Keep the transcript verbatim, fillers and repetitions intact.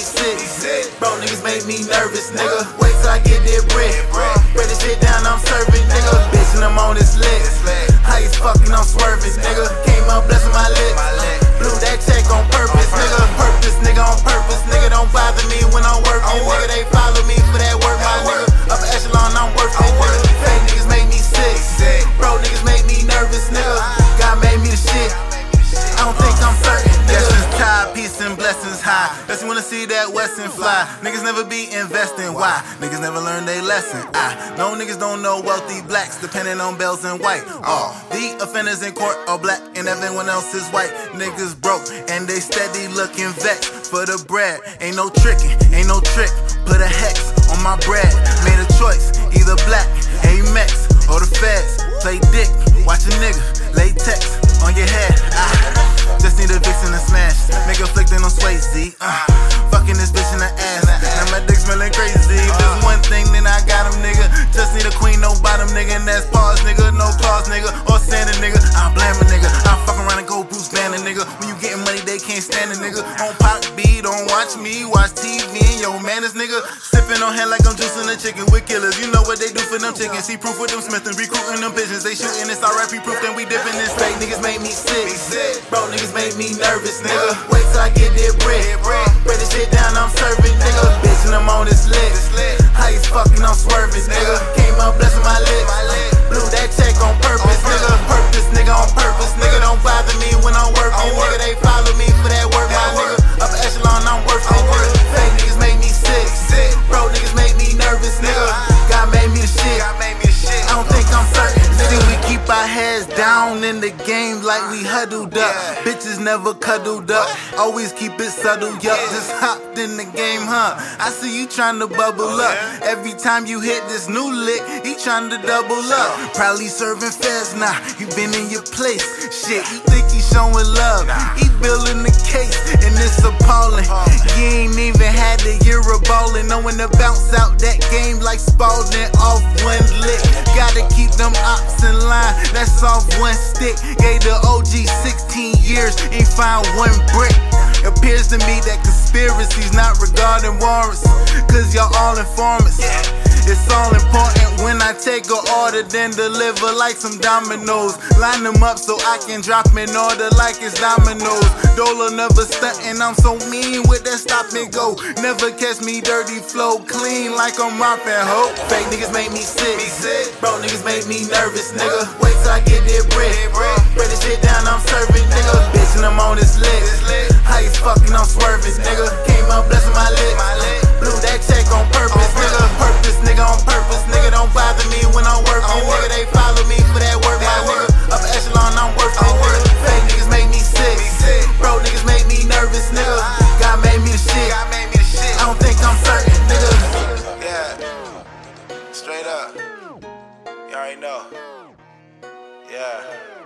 sick. Bro, niggas make me nervous, nigga. Wait till I get that bread. Bread this shit down, I'm serving, nigga. Bitch, and I'm on this lit. How you fucking, I'm swerving, nigga. Came up blessing my lips. Blew that check on purpose, nigga. Purpose, nigga, on purpose, nigga. Don't bother me when I'm working, nigga. They follow me for that work, my nigga. Upper echelon, I'm worth it, nigga. Fake niggas make me sick. Bro, niggas make me nervous, nigga. God made me the shit. I don't think I'm certain, nigga. Blessings tied, peace and blessings high. Let's wanna see that Western fly. Niggas never be investing, why? Niggas never learn they lesson. I know niggas don't know wealthy blacks, depending on bells and white. All the offenders in court are black and everyone else is white. Niggas broke and they steady looking vexed for the bread. Ain't no tricking, ain't no trick. Put a hex on my bread. Made a choice, either black, Amex, or the feds. Play dick, watch a nigga, latex on your head. I just need a vixen to smash. Make a flick, then I'm Swayze. Uh, fucking this bitch in the ass. Now my dick smelling crazy. If there's one thing, then I got him, nigga. Just need a queen, no bottom, nigga. And that's pause, nigga. No claws, nigga. Or Santa, nigga. I blame a nigga. I fuck around and go Bruce Banner, nigga. When you getting money, they can't stand a nigga. On Pop B, don't watch me. Watch T V and yo, man, this nigga. Sipping on hand like I'm juicing a chicken with killers. You know what they do for them chickens. See proof with them Smith and recruiting them pigeons. They shooting this R I P proof, then we dipping this. Fake niggas make me sick. Bro, niggas make me nervous, nigga. Wait till I get that bread. Bread this shit down, I'm serving, nigga. Bitch, and I'm on this lit. How you fucking, I'm swerving, nigga. Came up blessing my lips. Blew that check on purpose, nigga. Purpose, nigga, on purpose, nigga. Don't bother me when I'm working, nigga. They follow me for that work, my nigga. Upper echelon, I'm worth it, nigga. Fake niggas make me sick. Bro, niggas make me nervous, nigga. God made me the shit. I don't think I'm certain. See, we keep our heads down in the game like we huddled up. Bitches never cuddled up. Always keep it subtle, yup. Just hopped in the game, huh? I see you trying to bubble up. Every time you hit this new lick, he trying to double up. Probably serving fast now. You been in your place. Shit, you think he showing love? He building the case, and it's appalling. You ain't even had the year of ballin'. Knowing to bounce out that game like Spalding off one lick. Gotta keep them ops in line. That's off one stick. Gave the O G sixteen years, ain't found one brick. Appears to me that conspiracies not regarding warrants, cause y'all all informants. It's all important when I take a order, then deliver like some dominoes. Line them up so I can drop in order like it's dominoes. Dolo never stuntin', I'm so mean with that stop and go. Never catch me dirty, flow clean like I'm mopping ho. Fake niggas make me sick. Bro, niggas make me nervous, nigga. Wait till I get that bread. Bread this shit down, I'm serving, nigga. Bitch, and I'm on this lit. How you fucking, I'm swerving, nigga. Came up blessing my lips. Blew that check on purpose, nigga. Purpose, nigga, on purpose, nigga. Don't bother me when I'm working, nigga. They follow me for that work, my nigga. Upper echelon, I'm worth it, nigga. Fake niggas make me sick. Bro, niggas make me nervous, nigga. God made me the shit. I don't think I'm certain, nigga. Yeah. Straight up. You already know. Yeah.